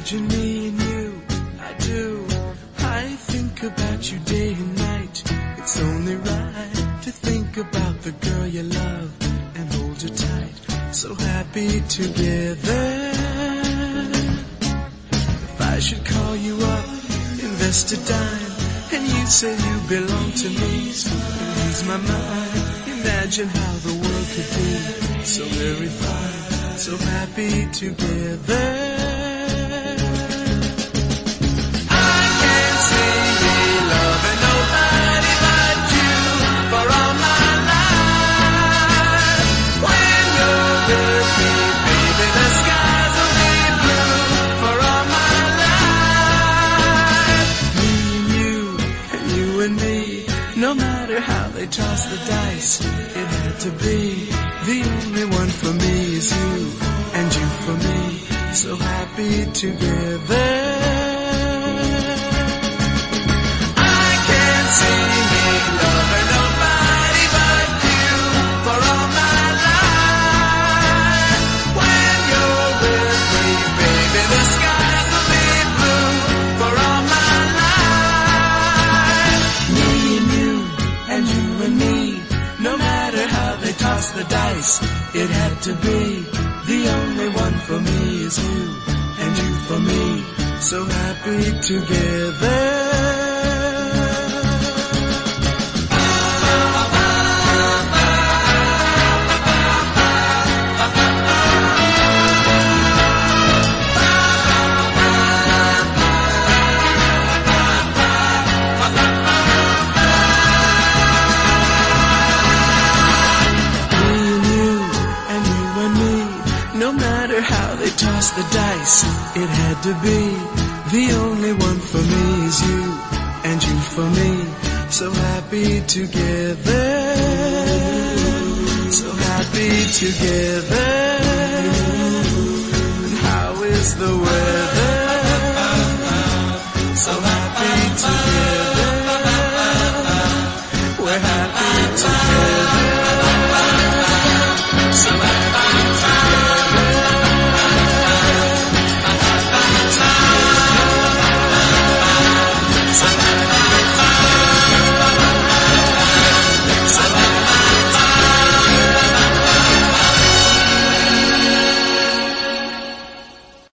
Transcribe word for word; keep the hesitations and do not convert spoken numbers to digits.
Imagine me and you, I do. I think about you day and night. It's only right to think about the girl you love and hold her tight. So happy together. If I should call you up, invest a dime, and you say you belong to me, so ease my mind. Imagine how the world could be so very fine, so happy together. No matter how they toss the dice, it had to be. The only one for me is you, and you for me, so happy together. I can't see me loving nobody but you for all my life. When you're with me, baby, the skies will be blue for all my life. Me and you, and you and me, no matter how they toss the dice, it had to be. The only one for me is you, and you for me, so happy together. No matter how they toss the dice, it had to be. The only one for me is you, and you for me, so happy together. So happy together. And how is the weather? So happy